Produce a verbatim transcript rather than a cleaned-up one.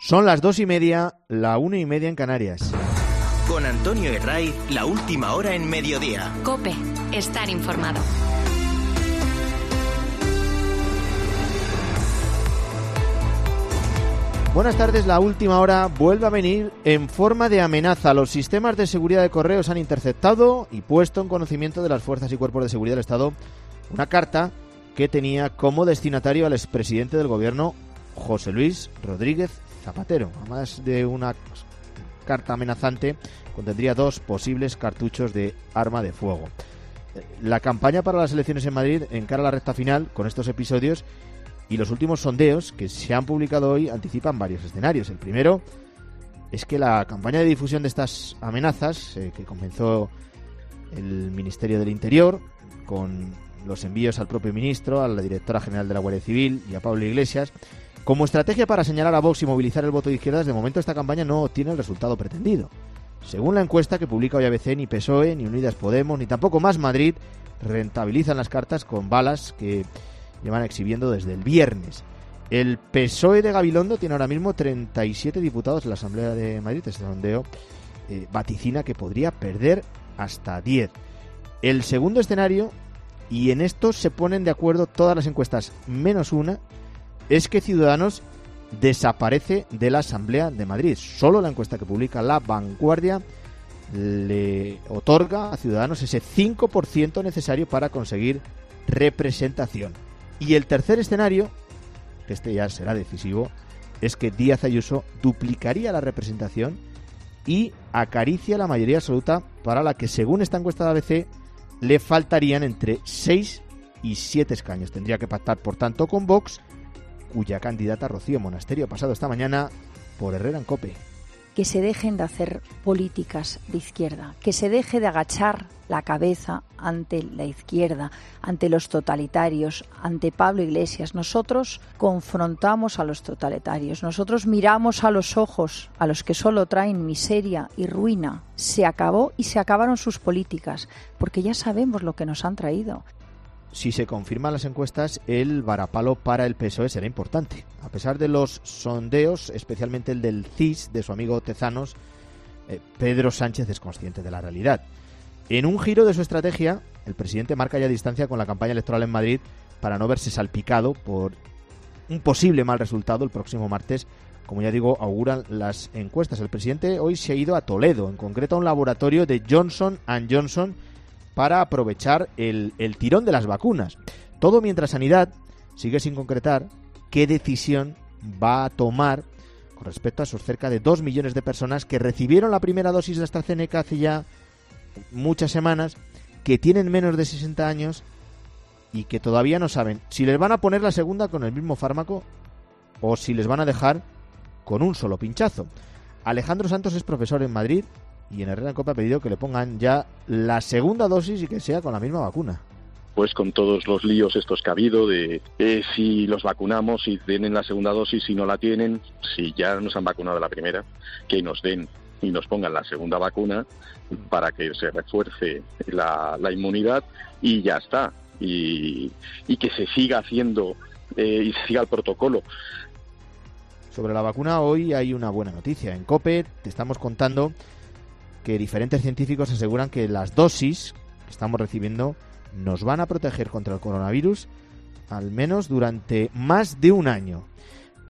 Son las dos y media, la una y media en Canarias. Con Antonio Herraiz, la última hora en mediodía. COPE, estar informado. Buenas tardes, la última hora vuelve a venir en forma de amenaza. Los sistemas de seguridad de correos han interceptado y puesto en conocimiento de las fuerzas y cuerpos de seguridad del Estado una carta que tenía como destinatario al expresidente del gobierno, José Luis Rodríguez Zapatero. Además de una carta amenazante, contendría dos posibles cartuchos de arma de fuego. La campaña para las elecciones en Madrid encara la recta final con estos episodios y los últimos sondeos que se han publicado hoy anticipan varios escenarios. El primero es que la campaña de difusión de estas amenazas, eh, que comenzó el Ministerio del Interior con los envíos al propio ministro, a la directora general de la Guardia Civil y a Pablo Iglesias, como estrategia para señalar a Vox y movilizar el voto de izquierdas, de momento esta campaña no obtiene el resultado pretendido. Según la encuesta que publica hoy A B C, ni P S O E, ni Unidas Podemos, ni tampoco Más Madrid rentabilizan las cartas con balas que llevan exhibiendo desde el viernes. El P S O E de Gabilondo tiene ahora mismo treinta y siete diputados en la Asamblea de Madrid. Este sondeo eh, vaticina que podría perder hasta diez. El segundo escenario, y en esto se ponen de acuerdo todas las encuestas menos una, es que Ciudadanos desaparece de la Asamblea de Madrid. Solo la encuesta que publica La Vanguardia le otorga a Ciudadanos ese cinco por ciento necesario para conseguir representación. Y el tercer escenario, que este ya será decisivo, es que Díaz Ayuso duplicaría la representación y acaricia la mayoría absoluta, para la que, según esta encuesta de A B C, le faltarían entre seis y siete escaños. Tendría que pactar, por tanto, con Vox, cuya candidata Rocío Monasterio ha pasado esta mañana por Herrera en COPE. Que se dejen de hacer políticas de izquierda, que se deje de agachar la cabeza ante la izquierda, ante los totalitarios, ante Pablo Iglesias. Nosotros confrontamos a los totalitarios, nosotros miramos a los ojos a los que solo traen miseria y ruina. Se acabó y se acabaron sus políticas, porque ya sabemos lo que nos han traído. Si se confirman las encuestas, el varapalo para el P S O E será importante. A pesar de los sondeos, especialmente el del C I S, de su amigo Tezanos, eh, Pedro Sánchez es consciente de la realidad. En un giro de su estrategia, el presidente marca ya distancia con la campaña electoral en Madrid para no verse salpicado por un posible mal resultado el próximo martes, como ya digo, auguran las encuestas. El presidente hoy se ha ido a Toledo, en concreto a un laboratorio de Johnson and Johnson, para aprovechar el, el tirón de las vacunas. Todo mientras Sanidad sigue sin concretar qué decisión va a tomar con respecto a esos cerca de dos millones de personas que recibieron la primera dosis de AstraZeneca hace ya muchas semanas, que tienen menos de sesenta años y que todavía no saben si les van a poner la segunda con el mismo fármaco o si les van a dejar con un solo pinchazo. Alejandro Santos es profesor en Madrid y en Herrera en COPE ha pedido que le pongan ya la segunda dosis y que sea con la misma vacuna. Pues con todos los líos estos que ha habido de eh, si los vacunamos, si tienen la segunda dosis, si no la tienen, si ya nos han vacunado la primera, que nos den y nos pongan la segunda vacuna para que se refuerce la, la inmunidad y ya está. Y, y que se siga haciendo eh, y se siga el protocolo. Sobre la vacuna, hoy hay una buena noticia. En COPE te estamos contando que diferentes científicos aseguran que las dosis que estamos recibiendo nos van a proteger contra el coronavirus al menos durante más de un año.